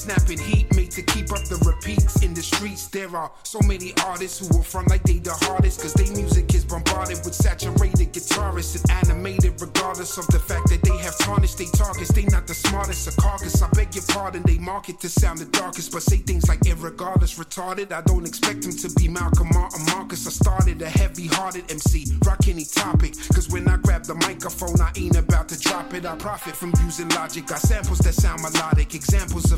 snapping heat made to keep up the repeats in the streets. There are so many artists who will front like they the hardest, cause their music is bombarded with saturated guitarists and animated regardless of the fact that they have tarnished they targets. They not the smartest, a carcass, I beg your pardon. They market to sound the darkest, but say things like irregardless, retarded. I don't expect them to be Malcolm or Marcus. I started a heavy-hearted MC, rock any topic, cause when I grab the microphone I ain't about to drop it. I profit from using logic, got samples that sound melodic, examples of